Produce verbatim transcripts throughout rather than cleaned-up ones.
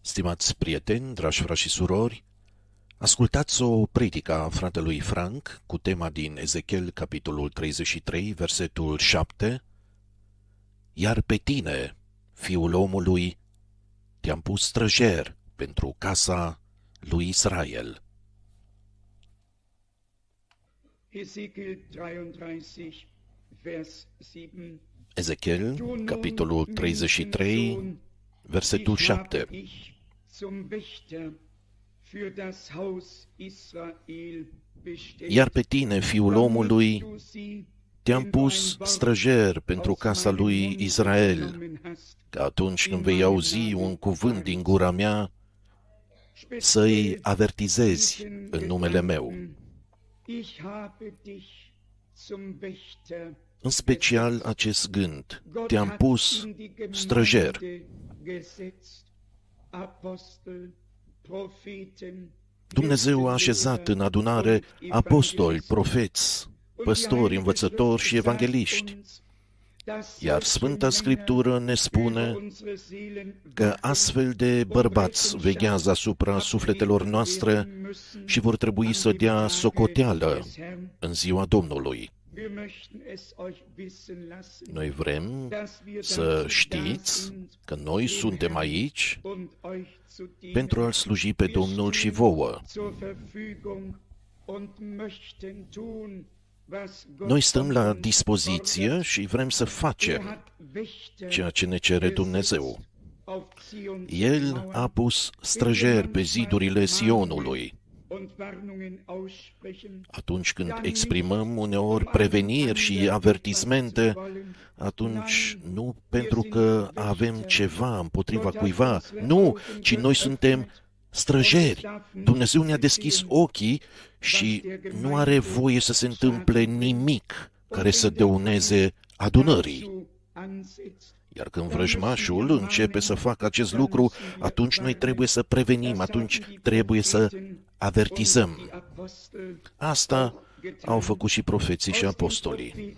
Stimați prieteni, dragi frați și surori, ascultați o predică a fratelui Frank cu tema din Ezechiel, capitolul treizeci și trei, versetul șapte. Iar pe tine, fiul omului, te-am pus străjer pentru casa lui Israel. Ezechiel dreiunddreißig, vers sieben. Ezechiel, capitolul treizeci și trei, versetul șapte. Iar pe tine, fiul omului, te-am pus străjer pentru casa lui Israel, că atunci când vei auzi un cuvânt din gura mea, să-i avertizezi în numele meu. În special acest gând, te-am pus străjer. Dumnezeu a așezat în adunare apostoli, profeți, păstori, învățători și evangeliști. Iar Sfânta Scriptură ne spune că astfel de bărbați veghează asupra sufletelor noastre și vor trebui să dea socoteală în ziua Domnului. Noi vrem să știți că noi suntem aici pentru a-L sluji pe Domnul și vouă. Noi stăm la dispoziție și vrem să facem ceea ce ne cere Dumnezeu. El a pus străjer pe zidurile Sionului. Atunci când exprimăm uneori preveniri și avertismente, atunci nu pentru că avem ceva împotriva cuiva, nu, ci noi suntem străjeri. Dumnezeu ne-a deschis ochii și nu are voie să se întâmple nimic care să dăuneze adunării. Iar când vrăjmașul începe să facă acest lucru, atunci noi trebuie să prevenim, atunci trebuie să avertizăm. Asta au făcut și profeții și apostolii.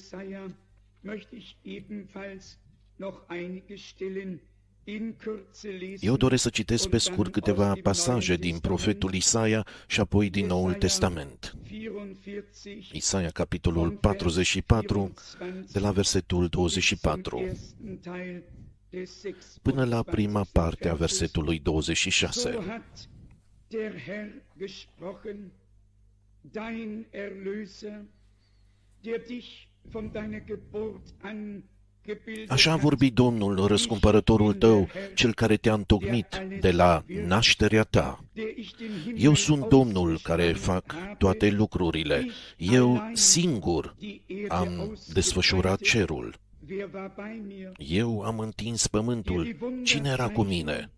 Eu doresc să citesc pe scurt câteva pasaje din profetul Isaia și apoi din Noul Testament. Isaia, capitolul patruzeci și patru, de la versetul douăzeci și patru, până la prima parte a versetului douăzeci și șase. Așa a vorbit Domnul, răscumpărătorul tău, cel care te-a întocmit de la nașterea ta. Eu sunt Domnul care fac toate lucrurile. Eu singur am desfășurat cerul. Eu am întins pământul. Cine era cu mine?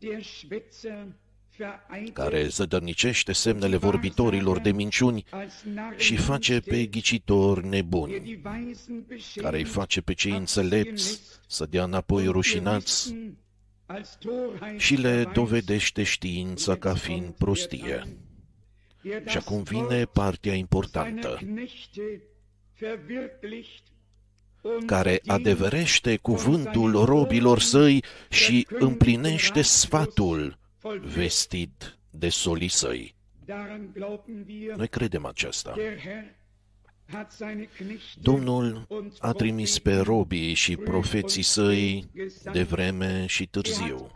Care zădărnicește semnele vorbitorilor de minciuni și face pe ghicitori nebuni, care îi face pe cei înțelepți să dea înapoi rușinați și le dovedește știința ca fiind prostie. Și acum vine partea importantă, care adeverește cuvântul robilor săi și împlinește sfatul vestit de solii săi. Noi credem aceasta. Domnul a trimis pe robii și profeții săi de vreme și târziu.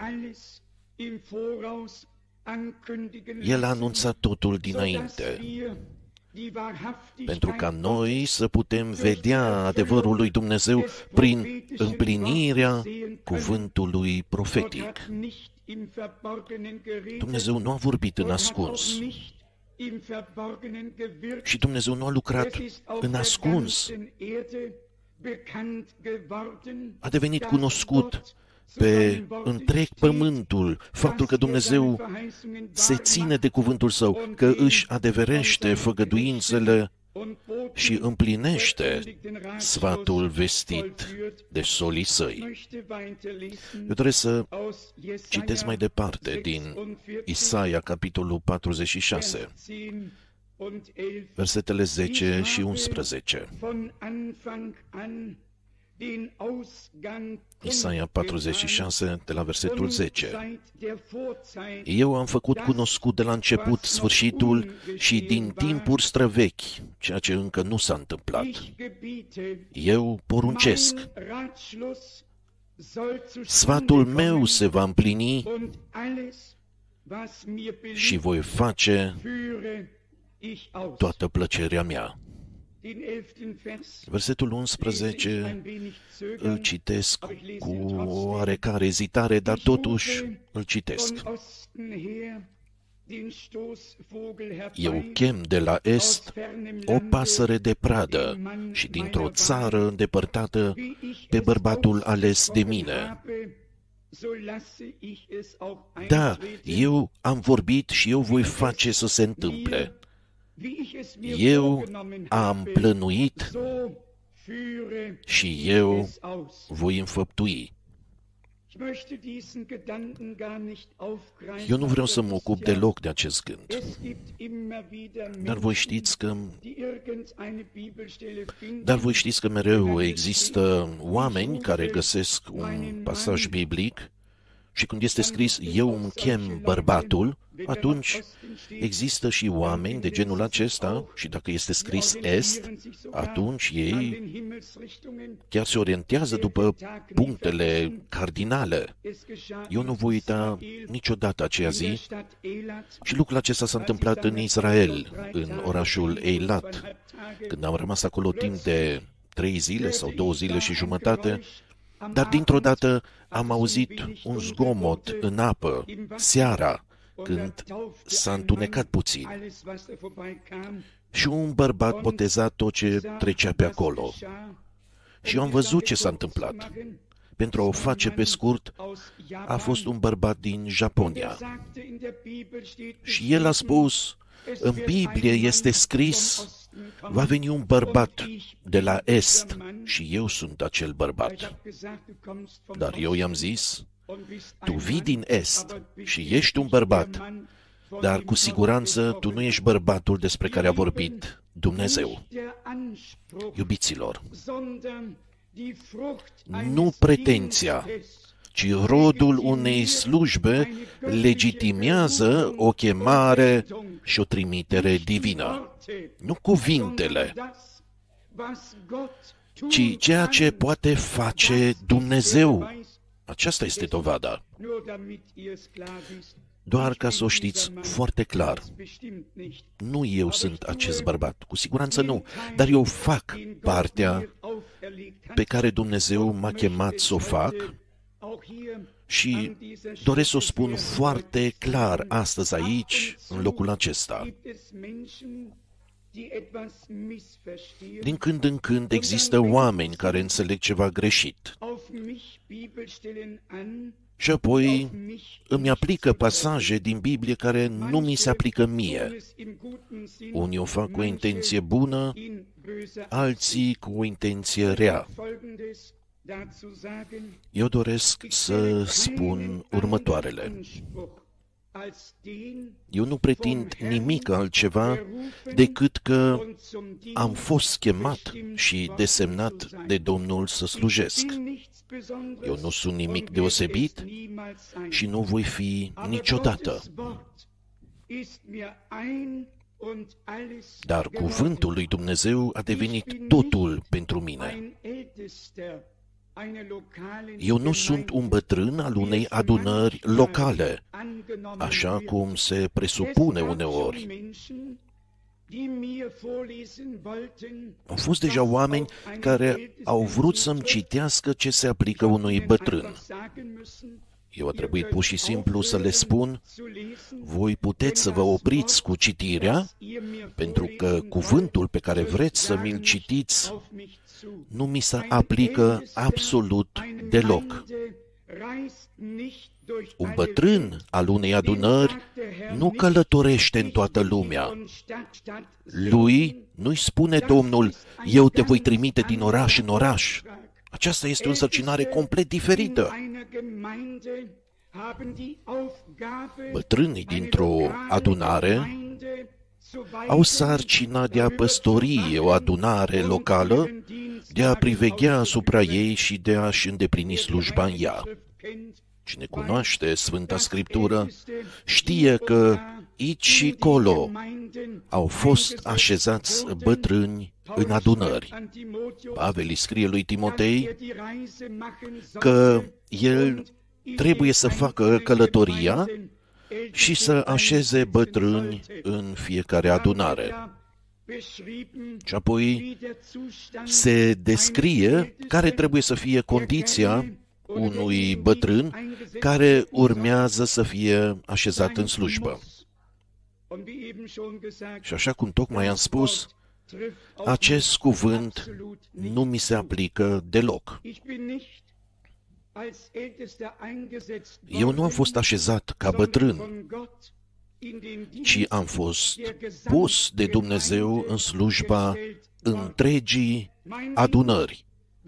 El a anunțat totul dinainte, pentru ca noi să putem vedea adevărul lui Dumnezeu prin împlinirea cuvântului profetic. Dumnezeu nu a vorbit în ascuns și Dumnezeu nu a lucrat în ascuns. A devenit cunoscut pe întreg pământul faptul că Dumnezeu se ține de cuvântul Său, că își adeverește făgăduințele și împlinește sfatul vestit de solii săi. Eu doresc să citesc mai departe din Isaia, capitolul patruzeci și șase, versetele zece și unsprezece. Isaia patruzeci și șase, de la versetul zece. Eu am făcut cunoscut de la început sfârșitul și din timpuri străvechi, ceea ce încă nu s-a întâmplat. Eu poruncesc. Sfatul meu se va împlini și voi face toată plăcerea mea. Versetul unsprezece îl citesc cu oarecare ezitare, dar totuși îl citesc. Eu chem de la est o pasăre de pradă și dintr-o țară îndepărtată pe bărbatul ales de mine. Da, eu am vorbit și eu voi face să se întâmple. Eu am plănuit și eu voi înfăptui. Eu nu vreau să mă ocup deloc de acest gând, dar voi știți că dar voi știți că mereu există oameni care găsesc un pasaj biblic și când este scris, eu îmi chem bărbatul, atunci există și oameni de genul acesta și dacă este scris est, atunci ei chiar se orientează după punctele cardinale. Eu nu voi uita niciodată aceea zi și lucrul acesta s-a întâmplat în Israel, în orașul Eilat, când am rămas acolo timp de trei zile sau două zile și jumătate. Dar dintr-o dată am auzit un zgomot în apă, seara, când s-a întunecat puțin. Și un bărbat boteza tot ce trecea pe acolo. Și eu am văzut ce s-a întâmplat. Pentru a o face pe scurt, a fost un bărbat din Japonia. Și el a spus, în Biblie este scris, va veni un bărbat de la est și eu sunt acel bărbat. Dar eu i-am zis, tu vii din est și ești un bărbat, dar cu siguranță tu nu ești bărbatul despre care a vorbit Dumnezeu. Iubiților, nu pretenția, ci rodul unei slujbe legitimează o chemare și o trimitere divină. Nu cuvintele, ci ceea ce poate face Dumnezeu. Aceasta este dovada. Doar ca să o știți foarte clar. Nu eu sunt acest bărbat, cu siguranță nu, dar eu fac partea pe care Dumnezeu m-a chemat să o fac și doresc să o spun foarte clar astăzi aici, în locul acesta. Din când în când există oameni care înțeleg ceva greșit și apoi îmi aplică pasaje din Biblie care nu mi se aplică mie. Unii o fac cu o intenție bună, alții cu o intenție rea. Eu doresc să spun următoarele. Eu nu pretind nimic altceva decât că am fost chemat și desemnat de Domnul să slujesc. Eu nu sunt nimic deosebit și nu voi fi niciodată. Dar cuvântul lui Dumnezeu a devenit totul pentru mine. Eu nu sunt un bătrân al unei adunări locale, așa cum se presupune uneori. Au fost deja oameni care au vrut să-mi citească ce se aplică unui bătrân. Eu a trebuit pur și simplu să le spun, voi puteți să vă opriți cu citirea, pentru că cuvântul pe care vreți să mi-l citiți nu mi se aplică absolut deloc. Un bătrân al unei adunări nu călătorește în toată lumea. Lui nu-i spune Domnul, eu te voi trimite din oraș în oraș. Aceasta este o însărcinare complet diferită. Bătrânii dintr-o adunare au sarcina de a păstori o adunare locală de a priveghea asupra ei și de a-și îndeplini slujba în ea. Cine cunoaște Sfânta Scriptură știe că aici și colo au fost așezați bătrâni în adunări. Pavel îi scrie lui Timotei că el trebuie să facă călătoria și să așeze bătrâni în fiecare adunare. Și apoi se descrie care trebuie să fie condiția unui bătrân care urmează să fie așezat în slujbă. Și așa cum tocmai am spus, acest cuvânt nu mi se aplică deloc. Eu nu am fost așezat ca bătrân, ci am fost pus de Dumnezeu în slujba întregii adunări.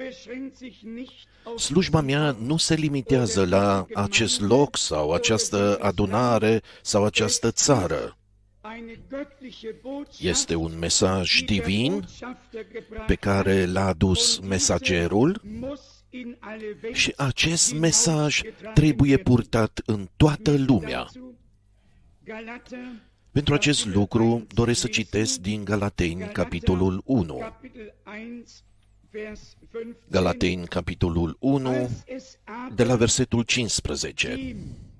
Slujba mea nu se limitează la acest loc sau această adunare sau această țară. Este un mesaj divin pe care l-a adus mesagerul și acest mesaj trebuie purtat în toată lumea. Pentru acest lucru doresc să citesc din Galateni, capitolul unu. Galateni, capitolul unu, de la versetul cincisprezece.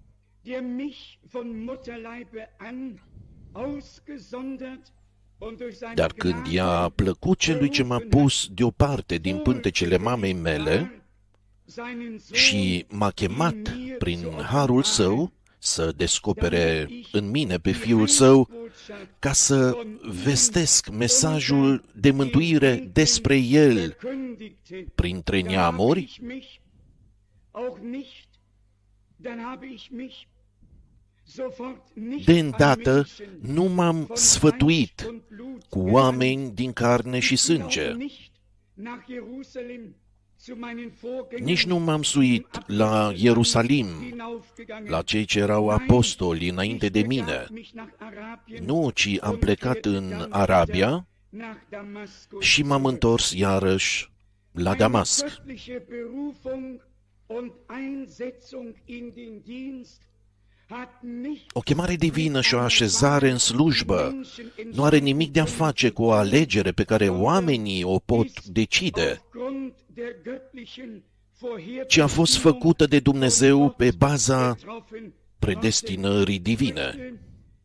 Dar când i-a plăcut celui ce m-a pus deoparte din pântecele mamei mele și m-a chemat prin harul său să descopere în mine pe Fiul Său, ca să vestesc mesajul de mântuire despre El printre neamuri, de îndată nu m-am sfătuit cu oameni din carne și sânge. Nici nu m-am suit la Ierusalim, la cei ce erau apostoli înainte de mine. Nu, ci am plecat în Arabia și m-am întors iarăși la Damasc. O chemare divină și o așezare în slujbă nu are nimic de a face cu o alegere pe care oamenii o pot decide, ci a fost făcută de Dumnezeu pe baza predestinării divine.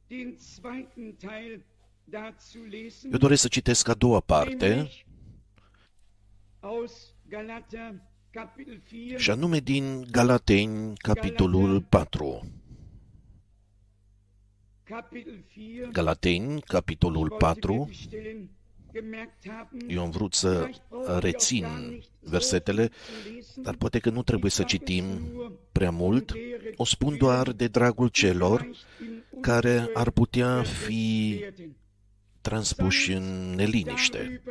Eu doresc să citesc a doua parte, și anume din Galateni, capitolul patru. Galateni, capitolul patru. Eu am vrut să rețin versetele, dar poate că nu trebuie să citim prea mult. O spun doar de dragul celor care ar putea fi transpuși în neliniște.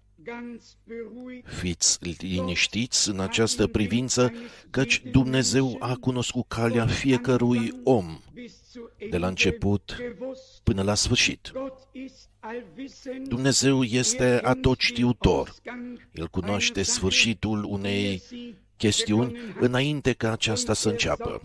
Fiți liniștiți în această privință, căci Dumnezeu a cunoscut calea fiecărui om, de la început până la sfârșit. Dumnezeu este atotștiutor. El cunoaște sfârșitul unei chestiuni înainte ca aceasta să înceapă.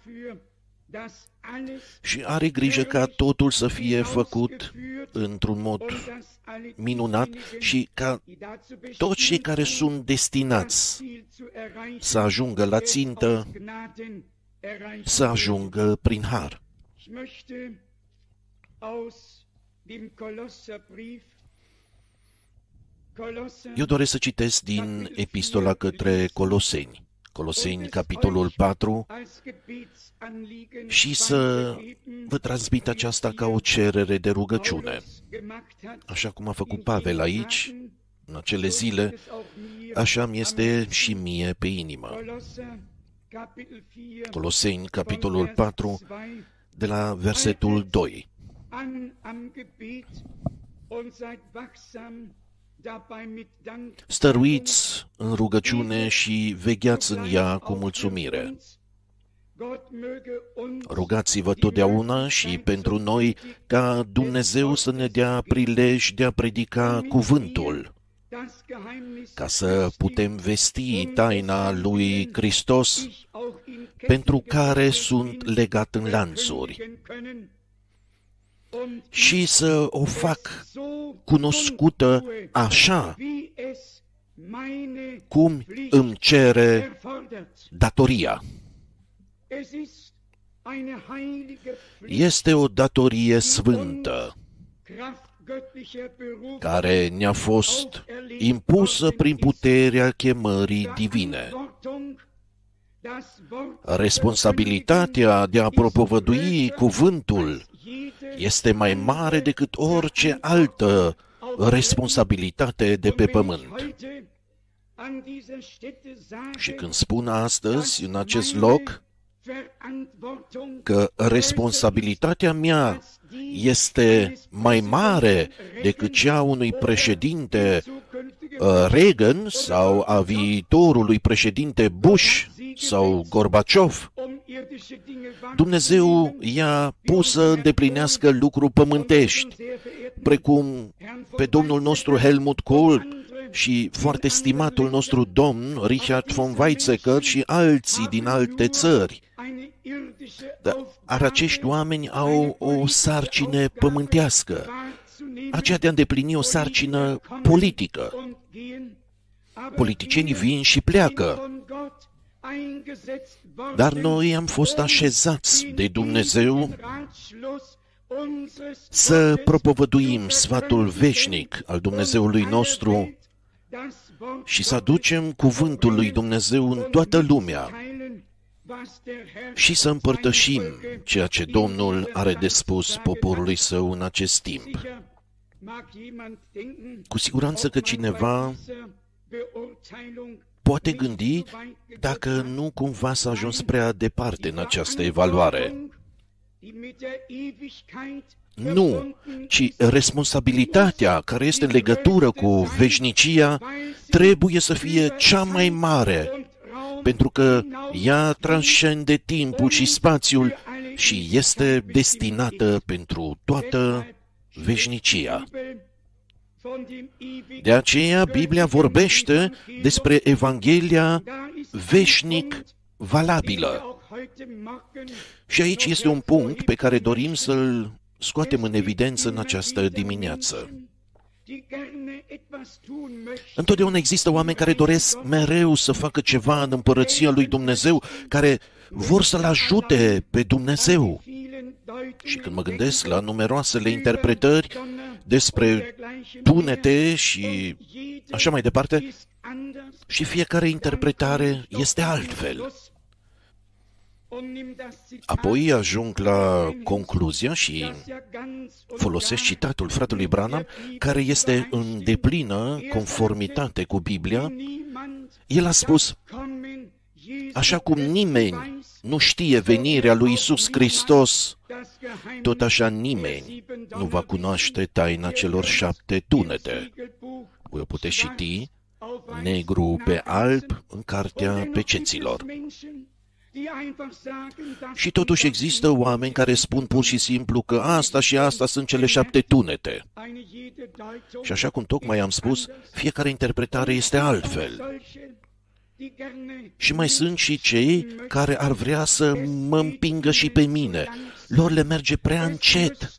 Și are grijă ca totul să fie făcut într-un mod minunat și ca toți cei care sunt destinați să ajungă la țintă, să ajungă prin har. Eu doresc să citesc din epistola către Coloseni, Coloseni, capitolul patru, și să vă transmit aceasta ca o cerere de rugăciune. Așa cum a făcut Pavel aici, în acele zile, așa mi este și mie pe inimă. Coloseni, capitolul patru, de la versetul doi. Stăruiți în rugăciune și vegheați în ea cu mulțumire. Rugați-vă totdeauna și pentru noi ca Dumnezeu să ne dea prilej de a predica cuvântul, ca să putem vesti taina lui Hristos, pentru care sunt legat în lanțuri, și să o fac cunoscută așa cum îmi cere datoria. Este o datorie sfântă care ne-a fost impusă prin puterea chemării divine. Responsabilitatea de a propovădui cuvântul este mai mare decât orice altă responsabilitate de pe pământ. Și când spun astăzi, în acest loc, că responsabilitatea mea este mai mare decât cea unui președinte Reagan sau a viitorului președinte Bush sau Gorbaciov, Dumnezeu i-a pus să îndeplinească lucruri pământești, precum pe domnul nostru Helmut Kohl și foarte stimatul nostru domn Richard von Weizsäcker și alții din alte țări. Dar acești oameni au o sarcină pământească, aceea de a îndeplini o sarcină politică. Politicienii vin și pleacă, dar noi am fost așezați de Dumnezeu să propovăduim sfatul veșnic al Dumnezeului nostru și să aducem cuvântul lui Dumnezeu în toată lumea și să împărtășim ceea ce Domnul are de spus poporului său în acest timp. Cu siguranță că cineva poate gândi dacă nu cumva s-a ajuns prea departe în această evaluare. Nu, ci responsabilitatea care este în legătură cu veșnicia trebuie să fie cea mai mare, pentru că ea transcende timpul și spațiul și este destinată pentru toată veșnicia. De aceea, Biblia vorbește despre Evanghelia veșnic valabilă. Și aici este un punct pe care dorim să-l scoatem în evidență în această dimineață. Întotdeauna există oameni care doresc mereu să facă ceva în împărăția lui Dumnezeu, care vor să-L ajute pe Dumnezeu. Și când mă gândesc la numeroasele interpretări despre tunete și așa mai departe, și fiecare interpretare este altfel. Apoi ajung la concluzia și folosesc citatul fratelui Branham, care este în deplină conformitate cu Biblia. El a spus: așa cum nimeni nu știe venirea lui Iisus Hristos, tot așa nimeni nu va cunoaște taina celor șapte tunete. Voi o puteți citi negru pe alb în cartea Peceților. Și totuși există oameni care spun pur și simplu că asta și asta sunt cele șapte tunete. Și așa cum tocmai am spus, fiecare interpretare este altfel. Și mai sunt și cei care ar vrea să mă împingă și pe mine. Lor le merge prea încet.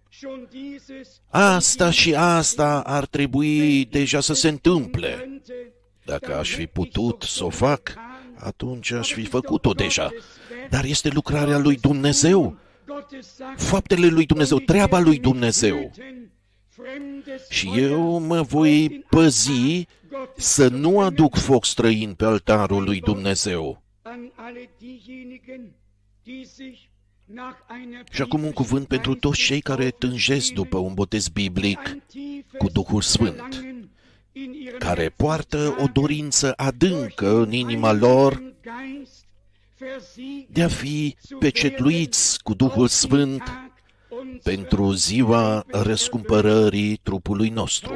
Asta și asta ar trebui deja să se întâmple. Dacă aș fi putut să o fac, atunci aș fi făcut-o deja. Dar este lucrarea lui Dumnezeu, faptele lui Dumnezeu, treaba lui Dumnezeu. Și eu mă voi păzi să nu aduc foc străin pe altarul lui Dumnezeu. Și acum un cuvânt pentru toți cei care tânjesc după un botez biblic cu Duhul Sfânt, care poartă o dorință adâncă în inima lor de a fi pecetluiți cu Duhul Sfânt pentru ziua răscumpărării trupului nostru.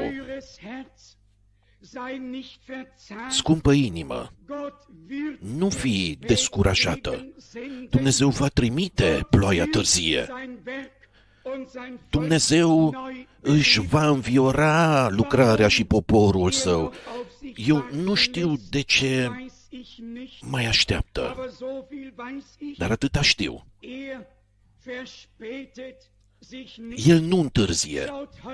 Scumpă inimă, nu fi descurajată. Dumnezeu va trimite ploaia târzie. Dumnezeu își va înviora lucrarea și poporul său. Eu nu știu de ce mai așteaptă, dar atâta știu. El nu întârzie.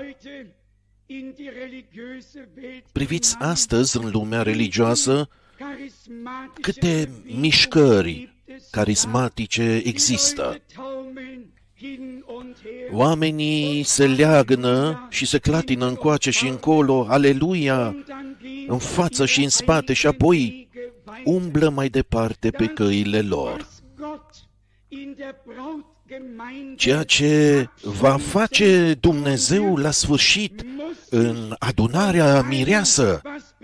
Priviți astăzi în lumea religioasă câte mișcări carismatice există. Oamenii se leagănă și se clatină încoace și încolo, aleluia, în față și în spate și apoi umblă mai departe pe căile lor. Ceea ce va face Dumnezeu la sfârșit în adunarea mireasă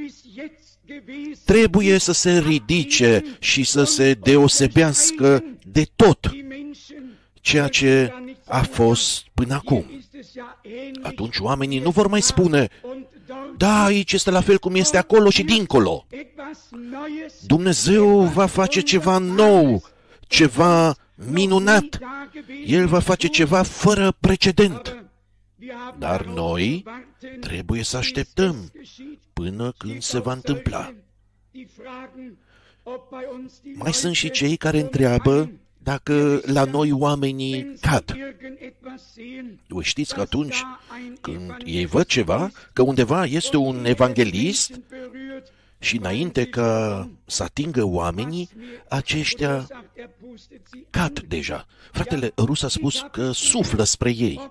trebuie să se ridice și să se deosebească de tot ceea ce a fost până acum. Atunci oamenii nu vor mai spune, da, aici este la fel cum este acolo și dincolo. Dumnezeu va face ceva nou, ceva minunat. El va face ceva fără precedent. Dar noi trebuie să așteptăm până când se va întâmpla. Mai sunt și cei care întreabă dacă la noi oamenii cad. Voi știți că atunci când ei văd ceva, că undeva este un evanghelist și înainte ca să atingă oamenii, aceștia cad deja. Fratele rus a spus că suflă spre ei.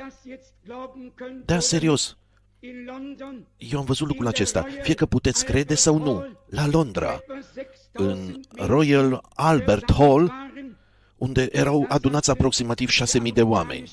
Da, serios. Eu am văzut lucrul acesta. Fie că puteți crede sau nu. La Londra, în Royal Albert Hall, unde erau adunați aproximativ șase mii de oameni.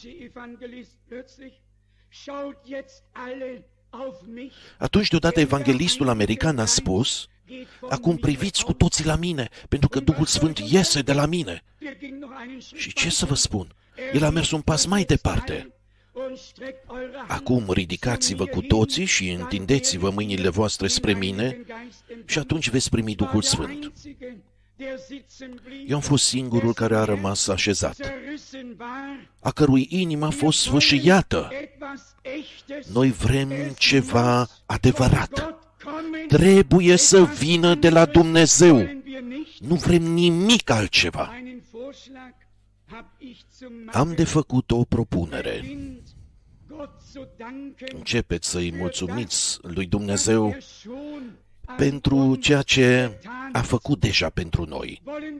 Atunci deodată evanghelistul american a spus, acum priviți cu toții la mine, pentru că Duhul Sfânt iese de la mine. Și ce să vă spun? El a mers un pas mai departe. Acum ridicați-vă cu toții și întindeți-vă mâinile voastre spre mine și atunci veți primi Duhul Sfânt. Eu am fost singurul care a rămas așezat, a cărui inimă a fost sfâșiată. Noi vrem ceva adevărat. Trebuie să vină de la Dumnezeu. Nu vrem nimic altceva. Am de făcut o propunere. Începeți să-i mulțumiți lui Dumnezeu pentru ceea ce a făcut deja pentru noi.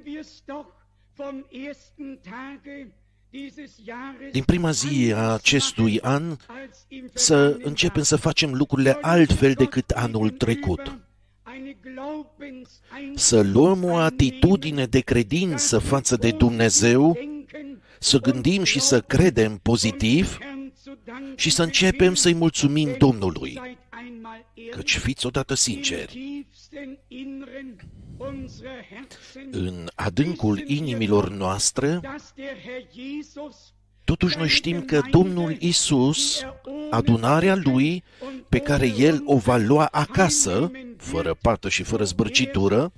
Din prima zi a acestui an să începem să facem lucrurile altfel decât anul trecut. Să luăm o atitudine de credință față de Dumnezeu, să gândim și să credem pozitiv și să începem să-i mulțumim Domnului. Căci fiți odată sinceri, în adâncul inimilor noastre, totuși noi știm că Domnul Iisus, adunarea Lui, pe care El o va lua acasă, fără pată și fără zbârcitură,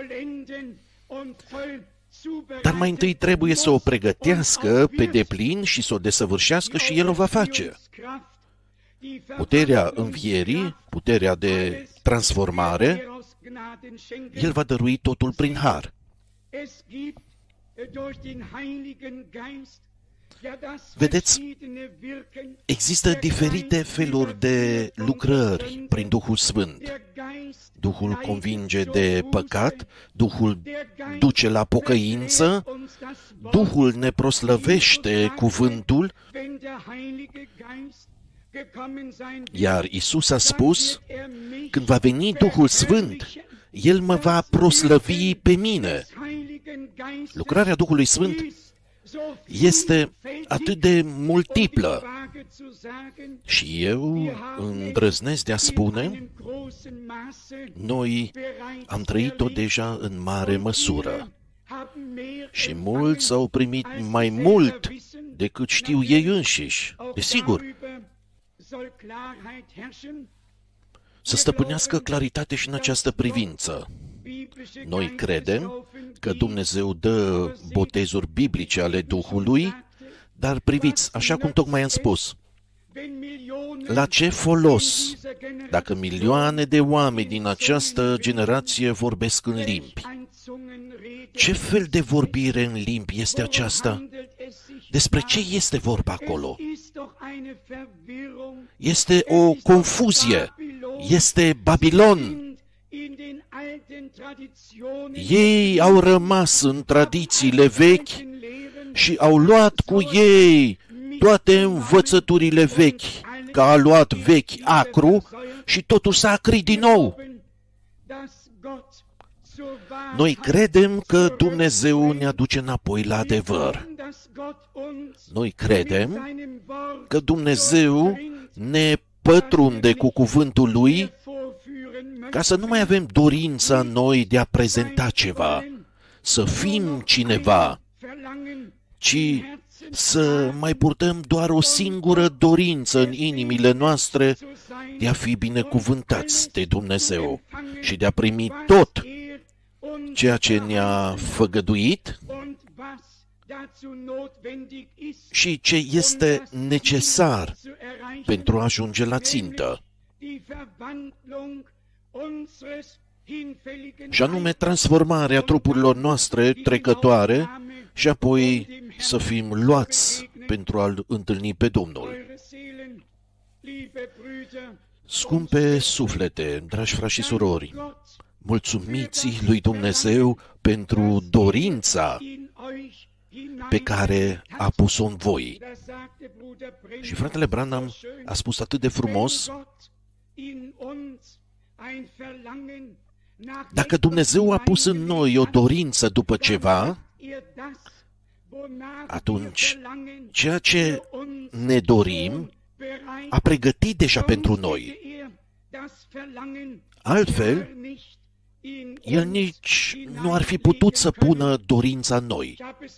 dar mai întâi trebuie să o pregătească pe deplin și să o desăvârșească și El o va face. Puterea învierii, puterea de transformare, El va dărui totul prin har. Vedeți, există diferite feluri de lucrări prin Duhul Sfânt. Duhul convinge de păcat, Duhul duce la pocăință, Duhul ne proslăvește cuvântul, iar Iisus a spus, când va veni Duhul Sfânt, El mă va proslăvi pe mine. Lucrarea Duhului Sfânt este atât de multiplă și eu îndrăznesc de a spune, noi am trăit-o deja în mare măsură și mulți au primit mai mult decât știu ei înșiși. Desigur, să stăpânească claritate și în această privință. Noi credem că Dumnezeu dă botezuri biblice ale Duhului, Dar priviți, așa cum tocmai am spus, la ce folos dacă milioane de oameni din această generație vorbesc în limbi? Ce fel de vorbire în limbi este aceasta? Despre ce este vorba acolo? Este o confuzie. Este Babilon. Ei au rămas în tradițiile vechi și au luat cu ei toate învățăturile vechi, că a luat vechi acru și totul s-a acrit din nou. Noi credem că Dumnezeu ne aduce înapoi la adevăr. Noi credem că Dumnezeu ne pătrunde cu cuvântul Lui ca să nu mai avem dorința noi de a prezenta ceva, să fim cineva, ci să mai purtăm doar o singură dorință în inimile noastre de a fi binecuvântați de Dumnezeu și de a primi tot ceea ce ne-a făgăduit și ce este necesar pentru a ajunge la țintă, și anume transformarea trupurilor noastre trecătoare și apoi să fim luați pentru a-L întâlni pe Domnul. Scumpe suflete, dragi frați și surori, mulțumiți lui Dumnezeu pentru dorința pe care a pus-o în voi. Și fratele Branham a spus atât de frumos: dacă Dumnezeu a pus în noi o dorință după ceva, atunci ceea ce ne dorim a pregătit deja pentru noi. Altfel, El nici nu ar fi putut să pună dorința în noi.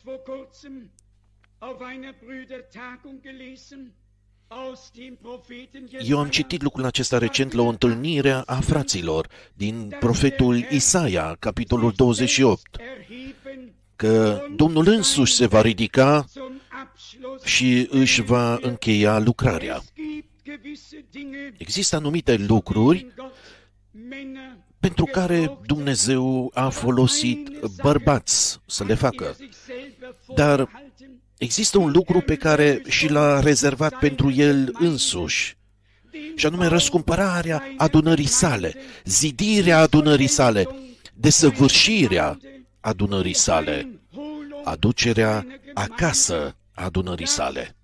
Eu am citit lucrul acesta recent la o întâlnire a fraților din profetul Isaia, capitolul douăzeci și opt, că Domnul însuși se va ridica și își va încheia lucrarea. Există anumite lucruri pentru care Dumnezeu a folosit bărbați să le facă, dar există un lucru pe care și l-a rezervat pentru El însuși, și anume răscumpărarea adunării sale, zidirea adunării sale, desăvârșirea adunării sale, aducerea acasă a adunării sale.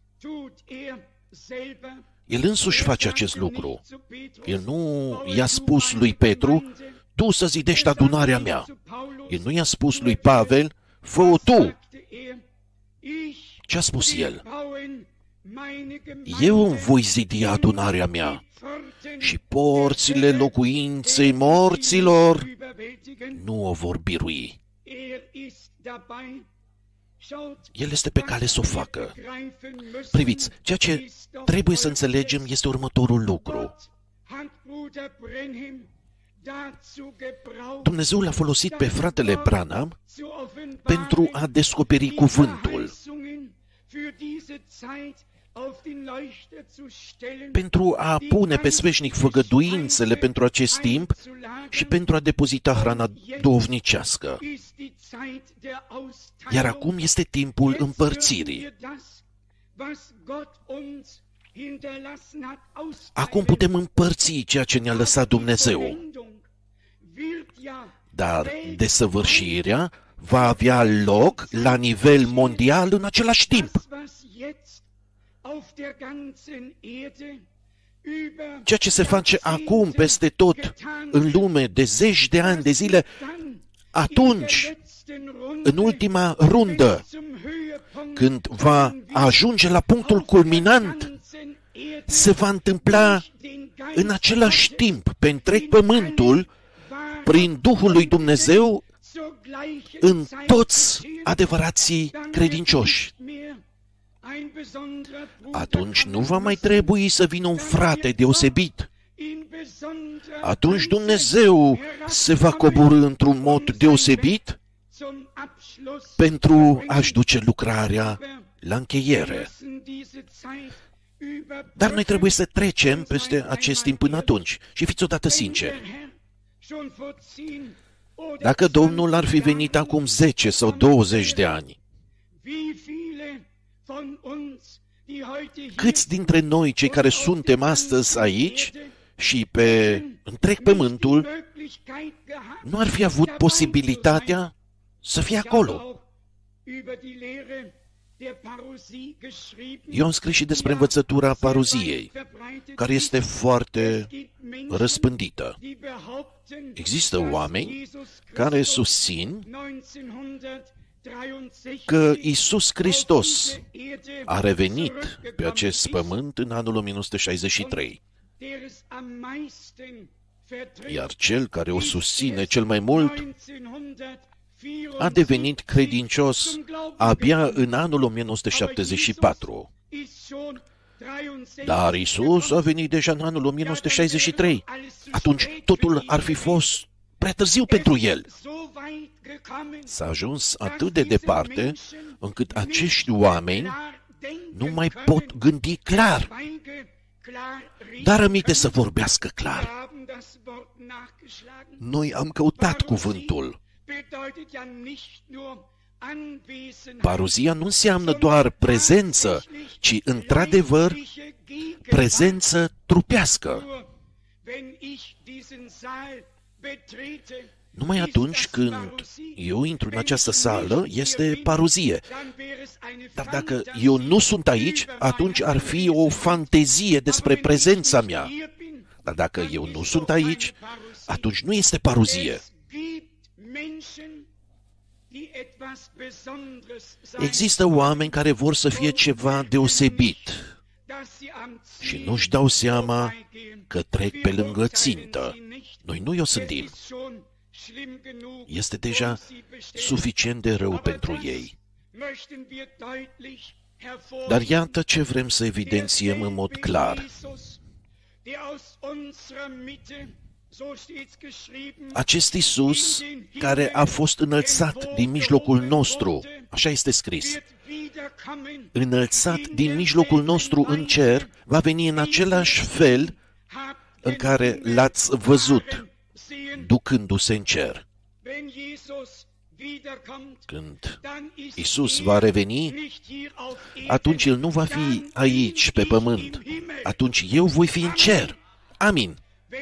El însuși face acest lucru. El nu i-a spus lui Petru: tu să zidești adunarea mea. El nu i-a spus lui Pavel: fă-o tu. Ce a spus el? Eu îmi voi zidi adunarea mea și porțile locuinței morților nu o vor birui. El este pe cale să o facă. Priviți, ceea ce trebuie să înțelegem este următorul lucru. Dumnezeu l-a folosit pe fratele Branham pentru a descoperi cuvântul, pentru a pune pe sfeșnic făgăduințele pentru acest timp și pentru a depozita hrana duhovnicească. Iar acum este timpul împărțirii. Acum putem împărți ceea ce ne-a lăsat Dumnezeu. Dar desăvârșirea va avea loc la nivel mondial în același timp. Ceea ce se face acum peste tot în lume de zeci de ani de zile, atunci, în ultima rundă, când va ajunge la punctul culminant, se va întâmpla în același timp pe întreg pământul, prin Duhul lui Dumnezeu, în toți adevărații credincioși. Atunci nu va mai trebui să vină un frate deosebit. Atunci Dumnezeu se va coborî într-un mod deosebit pentru a-și duce lucrarea la încheiere. Dar noi trebuie să trecem peste acest timp până atunci. Și fiți odată sinceri. Dacă Domnul ar fi venit acum zece sau douăzeci de ani, câți dintre noi, cei care suntem astăzi aici și pe întreg pământul, nu ar fi avut posibilitatea să fie acolo? Eu am scris și despre învățătura paruziei, care este foarte răspândită. Există oameni care susțin că Iisus Hristos a revenit pe acest pământ în anul o mie nouă sute șaizeci și trei. Iar cel care o susține cel mai mult a devenit credincios abia în anul o mie nouă sute șaptezeci și patru. Dar Iisus a venit deja în anul o mie nouă sute șaizeci și trei. Atunci totul ar fi fost prea târziu pentru el. S-a ajuns atât de departe încât acești oameni nu mai pot gândi clar, dar aminte să vorbească clar. Noi am căutat cuvântul. Paruzia nu înseamnă doar prezență, ci într-adevăr prezență trupească. Numai atunci când eu intru în această sală, este paruzie. Dar dacă eu nu sunt aici, atunci ar fi o fantezie despre prezența mea. Dar dacă eu nu sunt aici, atunci nu este paruzie. Există oameni care vor să fie ceva deosebit și nu-și dau seama că trec pe lângă țintă. Noi nu i-o sândim. Este deja suficient de rău pentru ei. Dar iată ce vrem să evidențiem în mod clar. Acest Iisus care a fost înălțat din mijlocul nostru, așa este scris, înălțat din mijlocul nostru în cer, va veni în același fel în care l-ați văzut, ducându-se în cer. Când Iisus va reveni, atunci El nu va fi aici, pe pământ. Atunci eu voi fi în cer. Amin.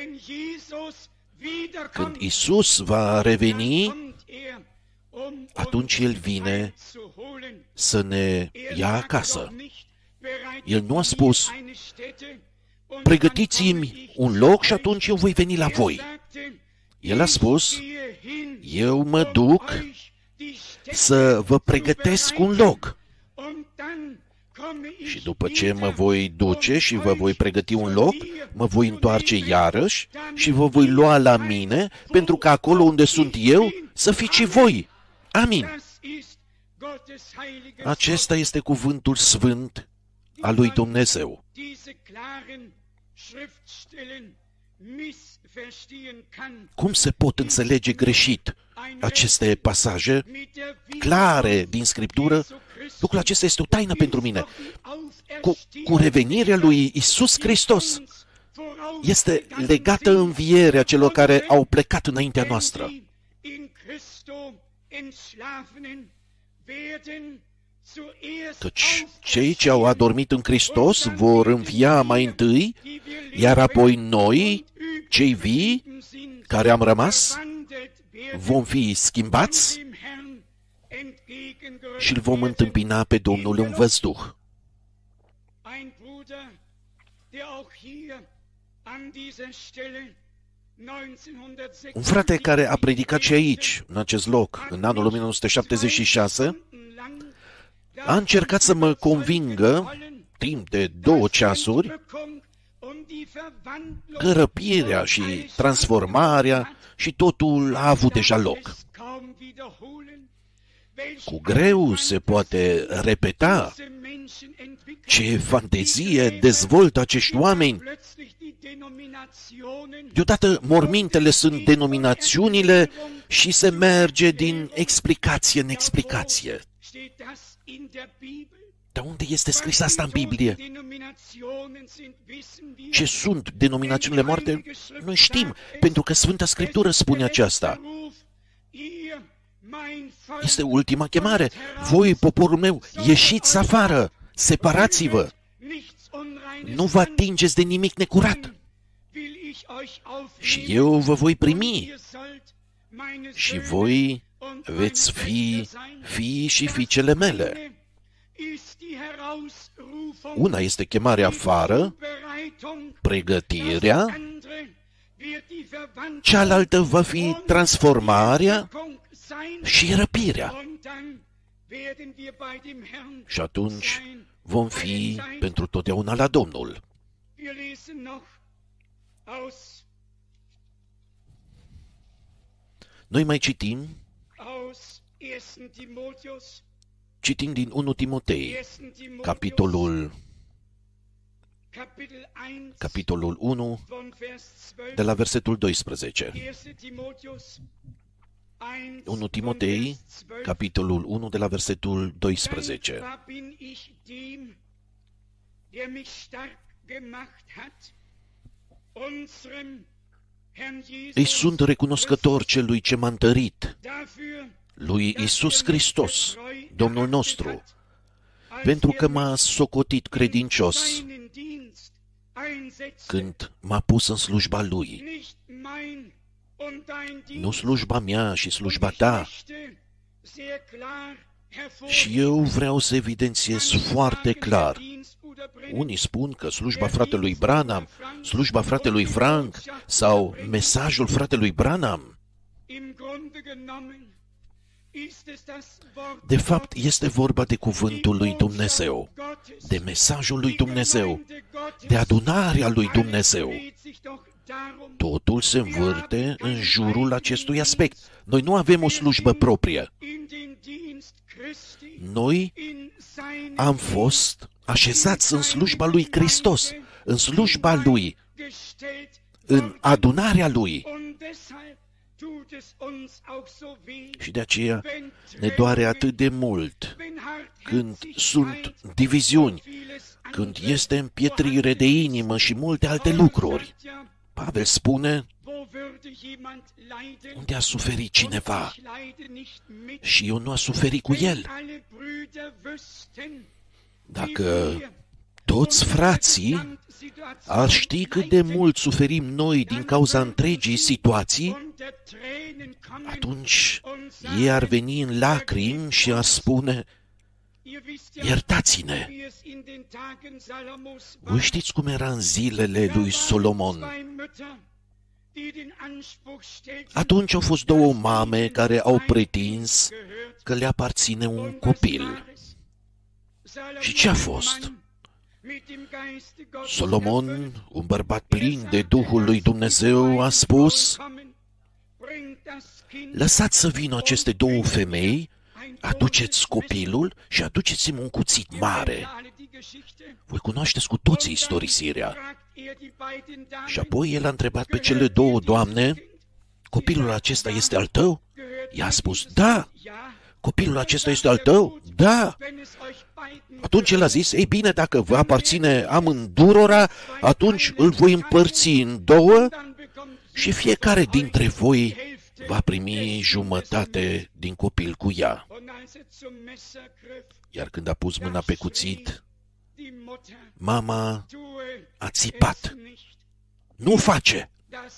Când Iisus va reveni, atunci El vine să ne ia acasă. El nu a spus, pregătiți-mi un loc și atunci eu voi veni la voi. El a spus, eu mă duc să vă pregătesc un loc. Și după ce mă voi duce și vă voi pregăti un loc, mă voi întoarce iarăși și vă voi lua la mine, pentru că acolo unde sunt eu, să fiți și voi. Amin. Acesta este cuvântul sfânt al lui Dumnezeu. Cum se pot înțelege greșit aceste pasaje clare din Scriptură? Lucrul acesta este o taină pentru mine. Cu, cu revenirea lui Iisus Hristos este legată învierea celor care au plecat înaintea noastră. Căci cei ce au adormit în Hristos vor învia mai întâi, iar apoi noi, cei vii, care am rămas, vom fi schimbați și îl vom întâmpina pe Domnul în văzduh. Un frate care a predicat și aici, în acest loc, în anul o mie nouă sute șaptezeci și șase, a încercat să mă convingă, timp de două ceasuri, că răpirea și transformarea și totul a avut deja loc. Cu greu se poate repeta ce fantezie dezvoltă acești oameni. Deodată mormintele sunt denominațiunile și se merge din explicație în explicație. Dar unde este scris asta în Biblie? Ce sunt denominațiunile moarte? Noi știm, pentru că Sfânta Scriptură spune aceasta. Este ultima chemare. Voi, poporul meu, ieșiți afară, separați-vă. Nu vă atingeți de nimic necurat. Și eu vă voi primi. Și voi veți fi fii și fiicele mele. Una este chemarea afară, pregătirea, cealaltă va fi transformarea și răpirea. Și atunci vom fi pentru totdeauna la Domnul. Noi mai citim, citim din unu Timotei, capitolul, capitolul unu, de la versetul doisprezece. unu Timotei, capitolul unu, de la versetul doisprezece. Îi sunt recunoscător celui ce m-a întărit, lui Iisus Hristos, Domnul nostru, pentru că m-a socotit credincios când m-a pus în slujba Lui. Nu slujba mea și slujba ta. Și eu vreau să evidențiez foarte clar. Unii spun că slujba fratelui Branham, slujba fratelui Frank sau mesajul fratelui Branham. De fapt, este vorba de cuvântul lui Dumnezeu, de mesajul lui Dumnezeu, de adunarea lui Dumnezeu. Totul se învârte în jurul acestui aspect. Noi nu avem o slujbă proprie. Noi am fost așezați în slujba lui Hristos, în slujba Lui, în adunarea Lui. Și de aceea ne doare atât de mult când sunt diviziuni, când este împietrire de inimă și multe alte lucruri. Pavel spune, unde a suferit cineva și eu nu a suferit cu el. Dacă toți frații ar ști cât de mult suferim noi din cauza întregii situații, atunci ei ar veni în lacrimi și ar spune, iertați-ne. Voi știți cum era în zilele lui Solomon. Atunci au fost două mame care au pretins că le aparține un copil. Și ce a fost? Solomon, un bărbat plin de Duhul lui Dumnezeu, a spus, lăsați să vină aceste două femei, aduceți copilul și aduceți-mi un cuțit mare. Voi cunoașteți cu toții istorisirea. Și apoi el a întrebat pe cele două doamne, copilul acesta este al tău? I-a spus, da. Copilul acesta este al tău? Da. Atunci el a zis, ei bine, dacă vă aparține amândurora, atunci îl voi împărți în două și fiecare dintre voi va primi jumătate din copil cu ea. Iar când a pus mâna pe cuțit, mama a țipat. Nu face!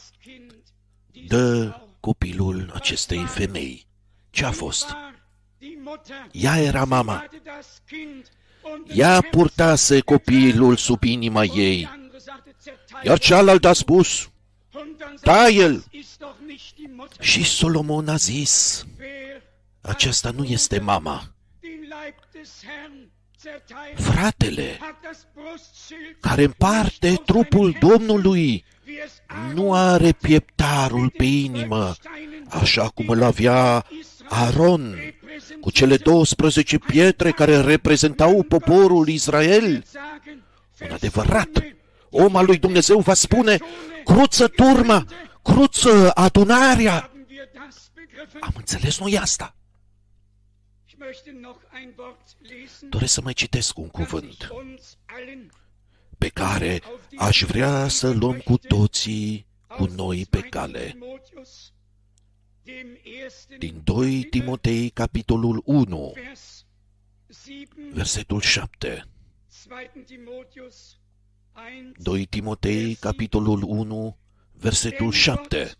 Dă copilul acestei femei. Ce a fost? Ea era mama. Ea purtase copilul sub inima ei. Iar cealaltă a spus, taie-l! Și Solomon a zis, aceasta nu este mama. Fratele care împarte trupul Domnului nu are pieptarul pe inimă, așa cum îl avea Aron, cu cele douăsprezece pietre care reprezentau poporul Israel. Un adevărat om al lui Dumnezeu va spune, cruță turma, cruță adunarea. Am înțeles noi asta. Doresc să mai citesc un cuvânt pe care aș vrea să luăm cu toții cu noi pe cale. Din doi Timotei, capitolul unu, versetul șapte. doi Timotei, capitolul unu, versetul șapte.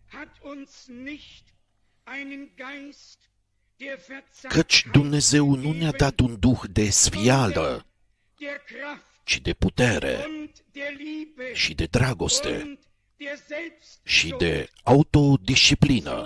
Căci Dumnezeu nu ne-a dat un duh de sfială, ci de putere și de dragoste și de autodisciplină.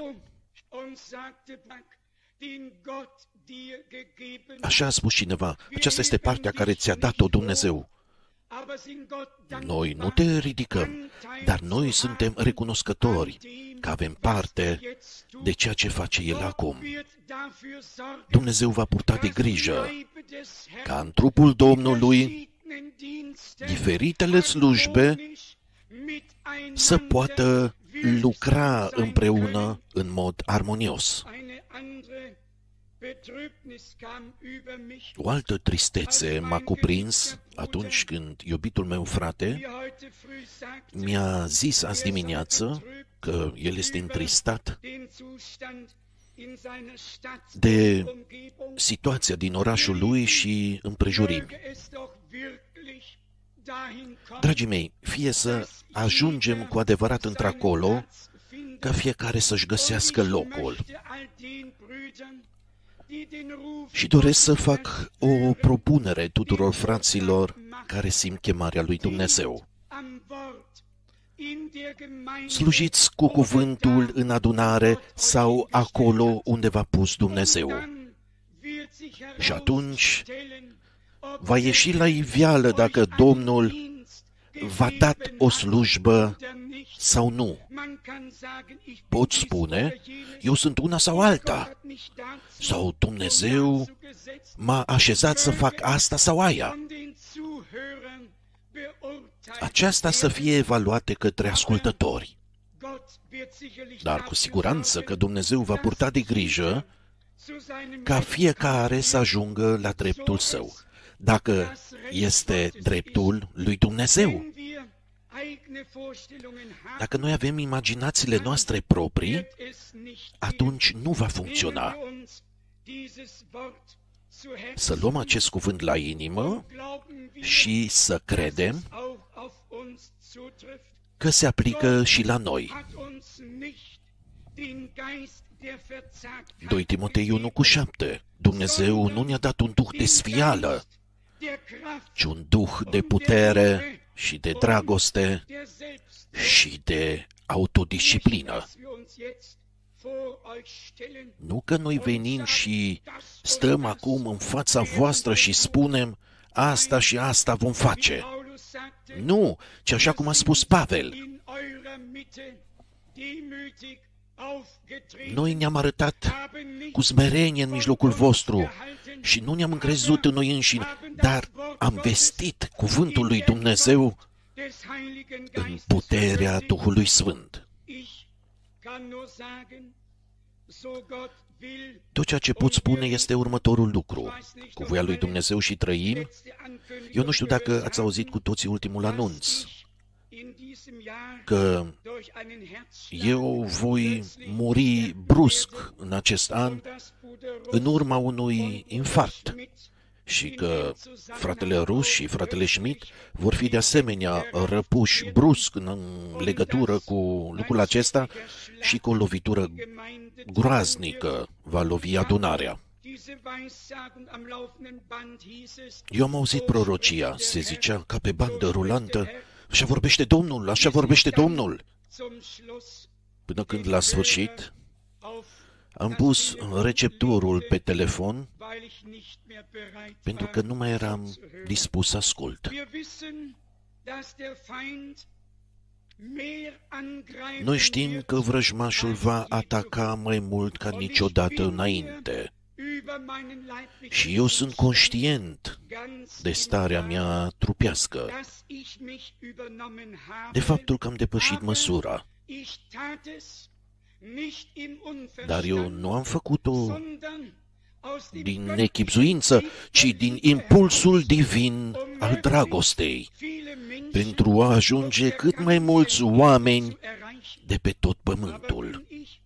Așa a spus cineva, aceasta este partea care ți-a dat-o Dumnezeu. Noi nu te ridicăm, dar noi suntem recunoscători că avem parte de ceea ce face El acum. Dumnezeu va purta de grijă ca în trupul Domnului diferitele slujbe să poată lucra împreună în mod armonios. O altă tristețe m-a cuprins atunci când iubitul meu frate mi-a zis azi dimineață că el este întristat de situația din orașul lui și împrejurimi. Dragii mei, fie să ajungem cu adevărat într-acolo, ca fiecare să-și găsească locul. Și doresc să fac o propunere tuturor fraților care simt chemarea lui Dumnezeu. Slujiți cu cuvântul în adunare sau acolo unde v-a pus Dumnezeu. Și atunci va ieși la iveală dacă Domnul v-a dat o slujbă sau nu. Poți spune, eu sunt una sau alta, sau Dumnezeu m-a așezat să fac asta sau aia. Aceasta să fie evaluate către ascultători. Dar cu siguranță că Dumnezeu va purta de grijă ca fiecare să ajungă la dreptul său, dacă este dreptul lui Dumnezeu. Dacă noi avem imaginațiile noastre proprii, atunci nu va funcționa. Să luăm acest cuvânt la inimă și să credem că se aplică și la noi. doi Timotei unu cu șapte. Dumnezeu nu ne-a dat un duh de sfială, ci un duh de putere și de dragoste și de autodisciplină. Nu că noi venim și stăm acum în fața voastră și spunem asta și asta vom face. Nu, ci așa cum a spus Pavel. Noi ne-am arătat cu smerenie în mijlocul vostru și nu ne-am încrezut în noi înșine, dar am vestit cuvântul lui Dumnezeu în puterea Duhului Sfânt. Tot ceea ce pot spune este următorul lucru. Cu voia lui Dumnezeu și trăim. Eu nu știu dacă ați auzit cu toții ultimul anunț, că eu voi muri brusc în acest an în urma unui infarct și că fratele Rus și fratele Schmidt vor fi de asemenea răpuși brusc în legătură cu lucrul acesta și cu o lovitură groaznică va lovi adunarea. Eu am auzit prorocia, se zicea ca pe bandă rulantă, așa vorbește Domnul, așa vorbește Domnul. Până când la sfârșit am pus receptorul pe telefon pentru că nu mai eram dispus să ascult. Noi știm că vrăjmașul va ataca mai mult ca niciodată înainte. Și eu sunt conștient de starea mea trupească, de faptul că am depășit măsura. Dar eu nu am făcut-o din nechibzuință, ci din impulsul divin al dragostei, pentru a ajunge cât mai mulți oameni de pe tot pământul.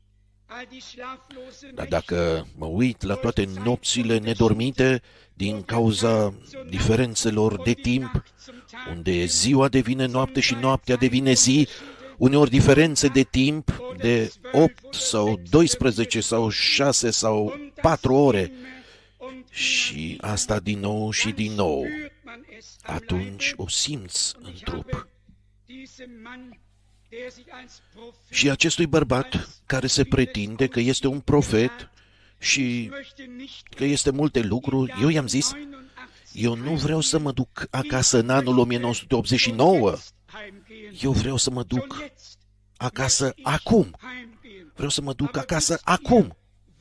Dar dacă mă uit la toate nopțile nedormite din cauza diferențelor de timp, unde ziua devine noapte și noaptea devine zi, uneori diferențe de timp de opt sau doisprezece sau șase sau patru ore, și asta din nou și din nou, atunci o simți în trup. Și acestui bărbat care se pretinde că este un profet și că este multe lucruri, eu i-am zis, eu nu vreau să mă duc acasă în anul o mie nouă sute optzeci și nouă, eu vreau să mă duc acasă acum. Vreau să mă duc acasă acum.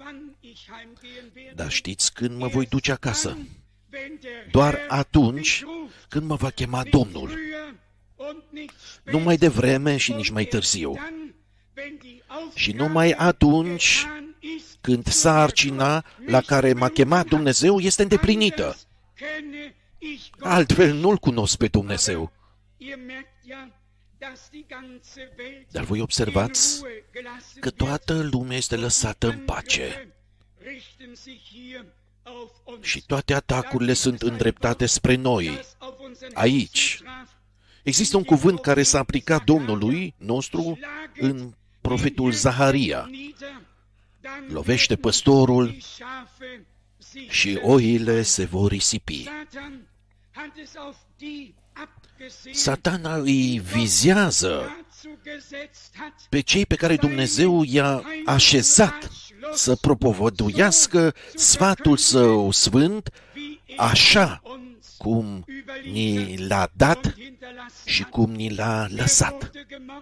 Dar știți când mă voi duce acasă? Doar atunci când mă va chema Domnul. Nu mai devreme și nici mai târziu. Și numai atunci când sarcina la care m-a chemat Dumnezeu este îndeplinită. Altfel nu-L cunosc pe Dumnezeu. Dar voi observați că toată lumea este lăsată în pace. Și toate atacurile sunt îndreptate spre noi, aici. Există un cuvânt care s-a aplicat Domnului nostru în profetul Zaharia. Lovește păstorul și oile se vor risipi. Satana îi vizează pe cei pe care Dumnezeu i-a așezat să propovăduiască sfatul său sfânt, așa cum ni l-a dat și cum ni l-a lăsat.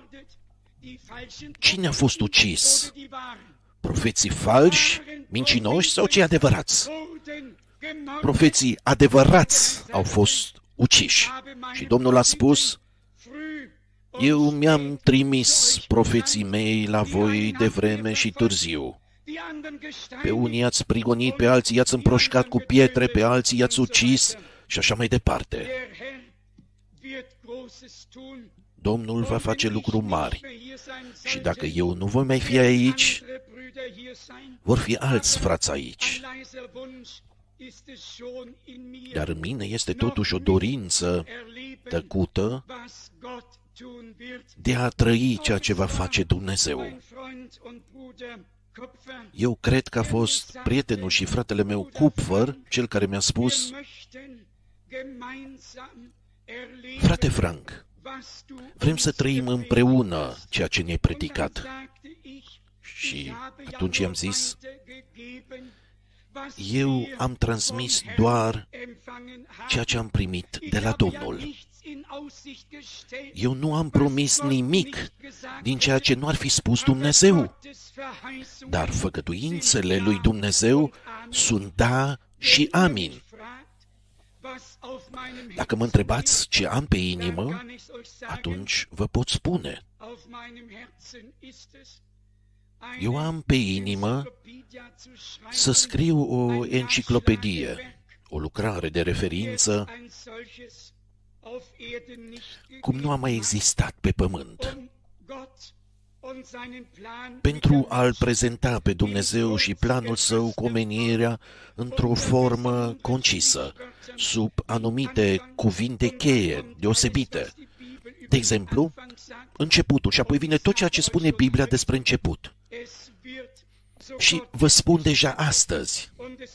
Cine a fost ucis? Profeții falși, mincinoși sau cei adevărați? Profeții adevărați au fost uciși. Și Domnul a spus, eu mi-am trimis profeții mei la voi de vreme și târziu. Pe unii i-ați prigonit, pe alții i-ați împroșcat cu pietre, pe alții i-ați ucis și așa mai departe. Domnul va face lucruri mari. Și dacă eu nu voi mai fi aici, vor fi alți frați aici. Dar în mine este totuși o dorință tăcută de a trăi ceea ce va face Dumnezeu. Eu cred că a fost prietenul și fratele meu Kupfer, cel care mi-a spus, frate Frank, vrem să trăim împreună ceea ce ne-ai predicat. Și atunci i-am zis, eu am transmis doar ceea ce am primit de la Domnul. Eu nu am promis nimic din ceea ce nu ar fi spus Dumnezeu, dar făgăduințele lui Dumnezeu sunt da și amin. Dacă mă întrebați ce am pe inimă, atunci vă pot spune. Eu am pe inimă să scriu o enciclopedie, o lucrare de referință, cum nu a mai existat pe pământ, pentru a-L prezenta pe Dumnezeu și planul Său cu omenirea într-o formă concisă, sub anumite cuvinte cheie deosebite. De exemplu, începutul, și apoi vine tot ceea ce spune Biblia despre început. Și vă spun deja astăzi,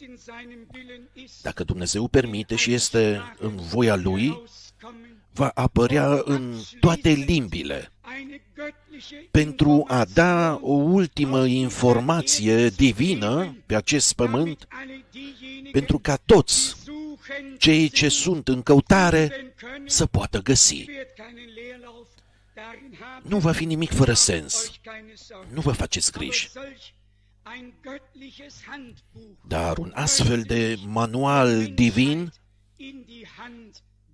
dacă Dumnezeu permite și este în voia Lui, va apărea în toate limbile pentru a da o ultimă informație divină pe acest pământ, pentru ca toți cei ce sunt în căutare să poată găsi. Nu va fi nimic fără sens. Nu vă faceți griji. Dar un astfel de manual divin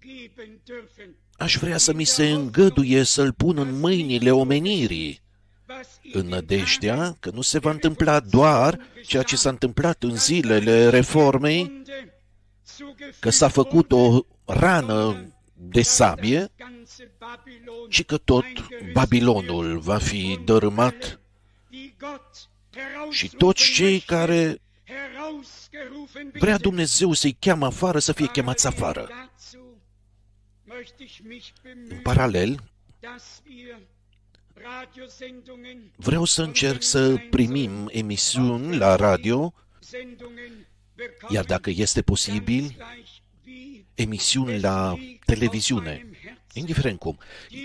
aș vrea să mi se îngăduie să-l pun în mâinile omenirii, în nădejdea că nu se va întâmpla doar ceea ce s-a întâmplat în zilele reformei, că s-a făcut o rană de sabie, ci că tot Babilonul va fi dărâmat și toți cei care vrea Dumnezeu să-i cheamă afară, să fie chemați afară. În paralel, vreau să încerc să primim emisiuni la radio, iar dacă este posibil, emisiuni la televiziune, indiferent cum.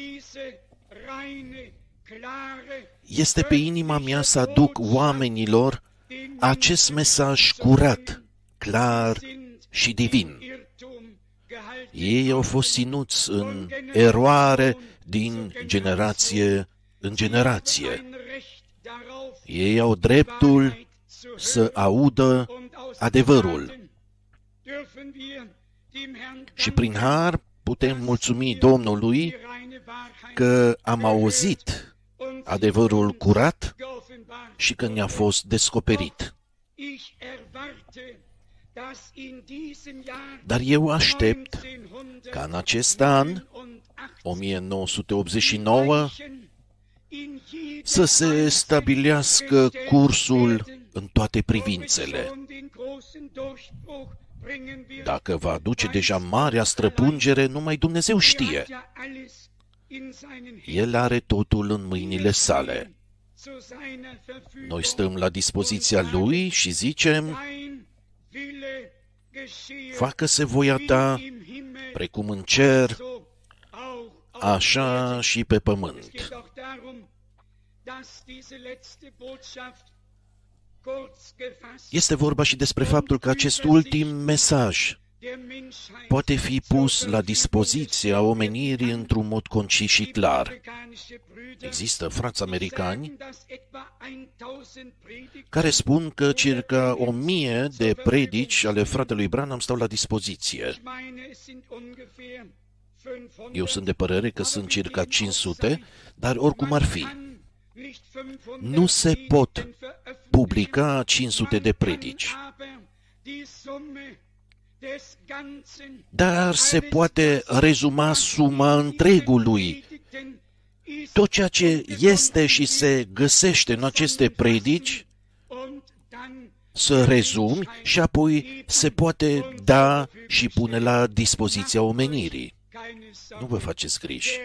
Este pe inima mea să aduc oamenilor acest mesaj curat, clar și divin. Ei au fost ținuți în eroare din generație în generație. Ei au dreptul să audă adevărul. Și prin har putem mulțumi Domnului că am auzit adevărul curat și că ne-a fost descoperit. Dar eu aștept ca în acest an, o mie nouă sute optzeci și nouă, să se stabilească cursul în toate privințele. Dacă va aduce deja marea străpungere, numai Dumnezeu știe. El are totul în mâinile sale. Noi stăm la dispoziția Lui și zicem: facă-se voia ta, precum în cer, așa și pe pământ. Este vorba și despre faptul că acest ultim mesaj poate fi pus la dispoziția omenirii într-un mod concis și clar. Există frați americani care spun că circa o mie de predici ale fratelui Branham stau la dispoziție. Eu sunt de părere că sunt circa cinci sute, dar oricum ar fi, nu se pot publica cinci sute de predici. Dar se poate rezuma suma întregului. Tot ceea ce este și se găsește în aceste predici, să rezumi și apoi se poate da și pune la dispoziția omenirii. Nu vă faceți griji.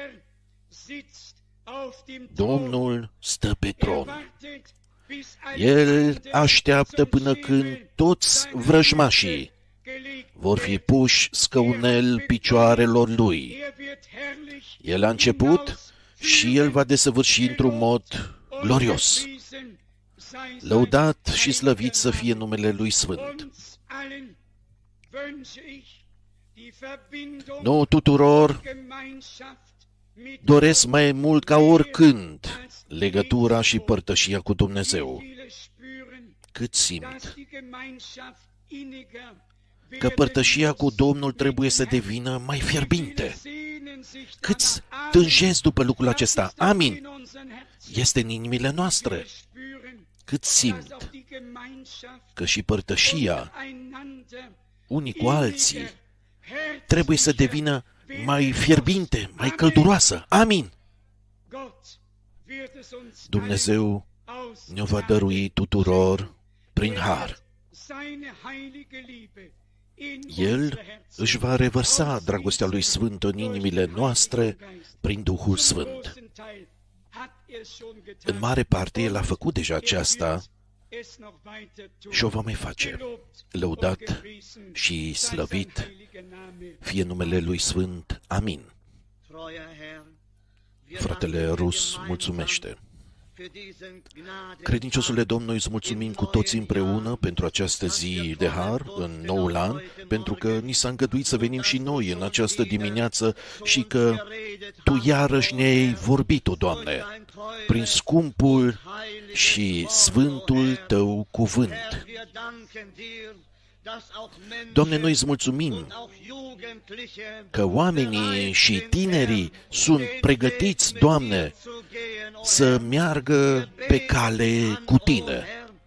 Domnul stă pe tron. El așteaptă până când toți vrăjmașii vor fi puși scăunel picioarelor Lui. El a început și El va desăvârși într-un mod glorios. Lăudat și slăvit să fie numele Lui Sfânt. Nouă tuturor doresc mai mult ca oricând legătura și părtășia cu Dumnezeu. Cât simt că părtășia cu Domnul trebuie să devină mai fierbinte. Câți tânjesc după lucrul acesta? Amin. Este în inimile noastre. Cât simt că și părtășia unii cu alții trebuie să devină mai fierbinte, mai călduroasă. Amin. Dumnezeu ne-o va dărui tuturor prin har. El își va revărsa dragostea Lui Sfânt în inimile noastre prin Duhul Sfânt. În mare parte, El a făcut deja aceasta și o va mai face. Lăudat și slăvit fie numele Lui Sfânt. Amin. Fratele Rus mulțumește. Credinciosule Domn, noi îți mulțumim cu toții împreună pentru această zi de har, în noul an, pentru că ni s-a îngăduit să venim și noi în această dimineață și că Tu iarăși ne-ai vorbit-o, Doamne, prin scumpul și sfântul Tău cuvânt. Doamne, noi îți mulțumim că oamenii și tinerii sunt pregătiți, Doamne, să meargă pe cale cu Tine.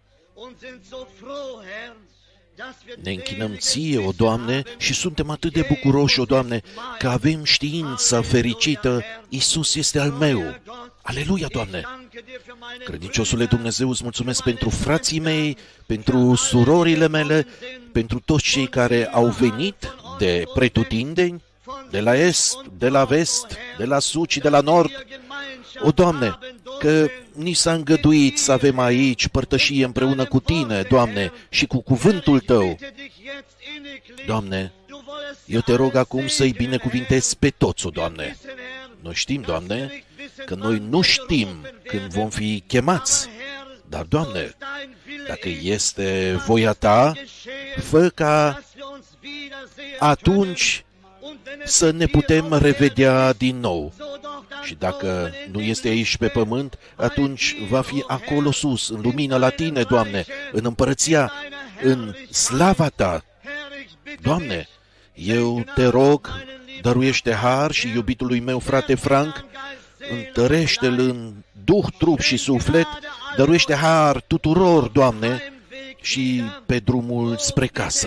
Ne închinăm Ție, o Doamne, și suntem atât de bucuroși, o Doamne, că avem știința fericită, Iisus este al meu. Aleluia, Doamne! Credinciosule Dumnezeu, îți mulțumesc pentru frații mei, pentru surorile mele, pentru toți cei care au venit de pretutindeni, de la est, de la vest, de la sud și de la nord. O, Doamne, că ni s-a îngăduit să avem aici părtășie împreună cu Tine, Doamne, și cu cuvântul Tău. Doamne, eu Te rog acum să-i binecuvintezi pe toți, o Doamne. Noi știm, Doamne, că noi nu știm când vom fi chemați, dar, Doamne, dacă este voia Ta, fă ca atunci să ne putem revedea din nou. Și dacă nu este aici pe pământ, atunci va fi acolo sus, în lumină la Tine, Doamne, în împărăția, în slava Ta. Doamne, eu Te rog, dăruiește har și iubitului meu frate Frank, întărește-l în duh, trup și suflet, dăruiește har tuturor, Doamne, și pe drumul spre casă.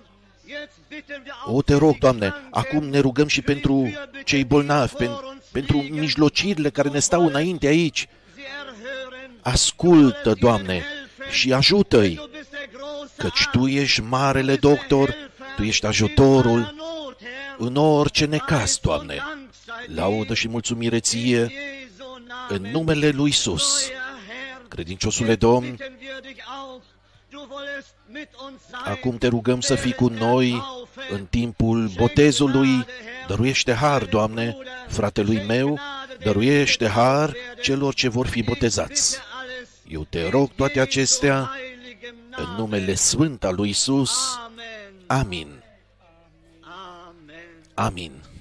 O, Te rog, Doamne, acum ne rugăm și pentru cei bolnavi, pen, pentru mijlocirile care ne stau înainte aici. Ascultă, Doamne, și ajută-i, căci Tu ești marele doctor, Tu ești ajutorul în orice necaz, Doamne. Laudă și mulțumire Ție în numele lui Iisus. Credinciosule Domn, acum Te rugăm să fii cu noi în timpul botezului. Dăruiește har, Doamne, fratelui meu, dăruiește har celor ce vor fi botezați. Eu Te rog toate acestea în numele sfânt al lui Iisus. Amin. Amin.